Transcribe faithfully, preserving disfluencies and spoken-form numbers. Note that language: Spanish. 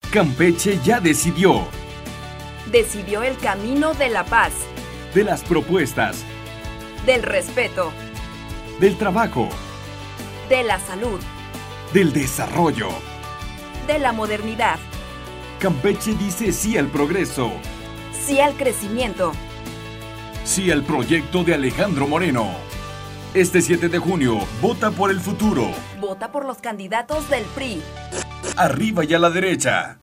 Campeche ya decidió. Decidió el camino de la paz, De las propuestas, del respeto, del trabajo, de la salud, del desarrollo. de la modernidad, Campeche dice sí al progreso, sí al crecimiento. sí al proyecto de Alejandro Moreno. Este siete de junio, vota por el futuro. Vota por los candidatos del P R I. Arriba y a la derecha.